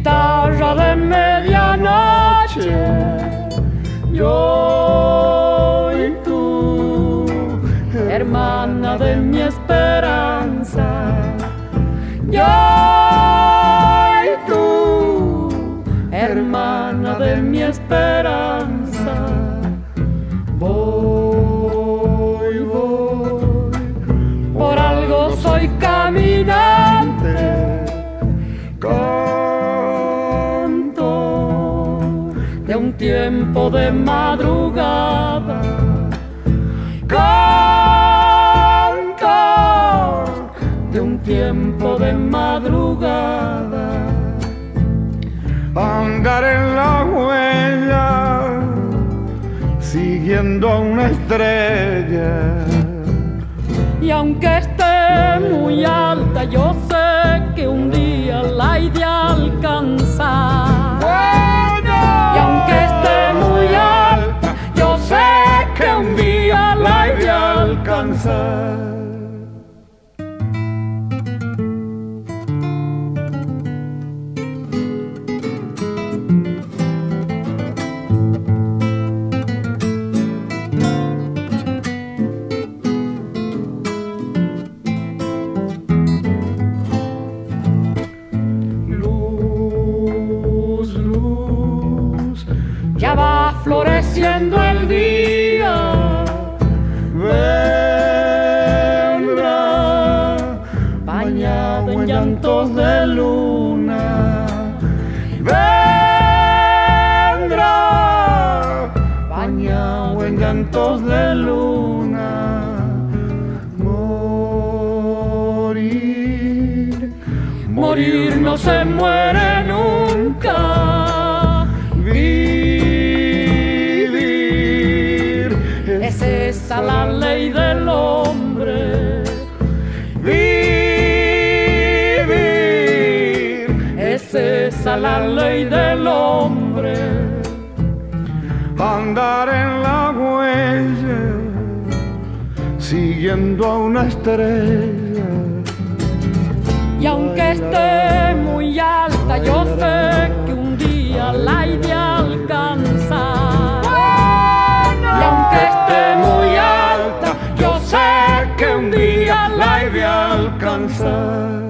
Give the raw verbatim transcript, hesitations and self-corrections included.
guitarra de medianoche, yo y tú, hermana de mi esperanza, yo y tú, hermana de mi esperanza. Voy, voy, por algo soy caminante, canto de un tiempo de madrugada, canto de un tiempo de madrugada. Andar en la huella, siguiendo a una estrella. Y aunque esté muy alta, yo sé que un día la he de alcanzar. Bueno. Y aunque esté muy alta, yo sé que un día la he de alcanzar. Ya va floreciendo el día, vendrá bañado en llantos de luna, vendrá bañado en llantos de luna. morir, Morir no se muere nunca. Es esa la ley del hombre. Vivir, Es esa la ley del hombre. andar en la huella, siguiendo a una estrella. Y aunque esté muy alta, yo sé que un día la he de alcanzar. Y aunque esté muy alta, yo sé que un día la he de alcanzar.